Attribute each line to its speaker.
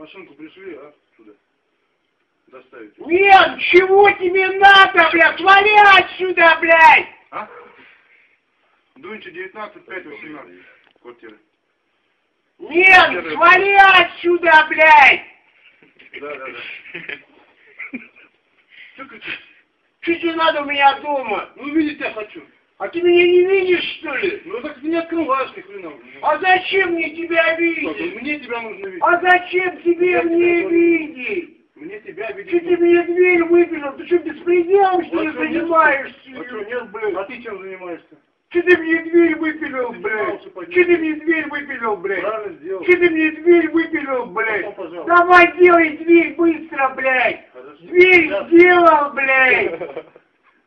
Speaker 1: Машинку пришли, а? Сюда. Доставить.
Speaker 2: Нет, чего тебе надо, блядь? Свали отсюда, блядь!
Speaker 1: А? Дунча 19, 5, 18. Квартира.
Speaker 2: Нет, свали отсюда, блядь!
Speaker 1: Да. Что кричишь?
Speaker 2: Что тебе надо у меня дома?
Speaker 1: Ну увидеть я хочу.
Speaker 2: А ты меня не видишь, что ли?
Speaker 1: Ну так ты не открываешь ни хрена.
Speaker 2: А зачем мне тебя
Speaker 1: Что,
Speaker 2: видеть?
Speaker 1: мне тебя нужно видеть.
Speaker 2: А зачем тебе мне видеть?
Speaker 1: Мне тебя видеть.
Speaker 2: Что ты мне дверь выпилил? Ты что, беспределом, что ли,
Speaker 1: А что, нет?
Speaker 2: занимаешься?
Speaker 1: А что, нет, блядь? А ты чем занимаешься?
Speaker 2: Что ты мне дверь выпилил,
Speaker 1: Ты
Speaker 2: блядь?
Speaker 1: молча поднял.
Speaker 2: Что ты мне дверь выпилил, блядь?
Speaker 1: Правильно сделал.
Speaker 2: Что ты мне дверь выпилил, блядь?
Speaker 1: Потом, пожалуйста.
Speaker 2: Давай делай дверь быстро, блядь!
Speaker 1: Хорошо.
Speaker 2: Дверь
Speaker 1: Сейчас.
Speaker 2: сделал, блядь!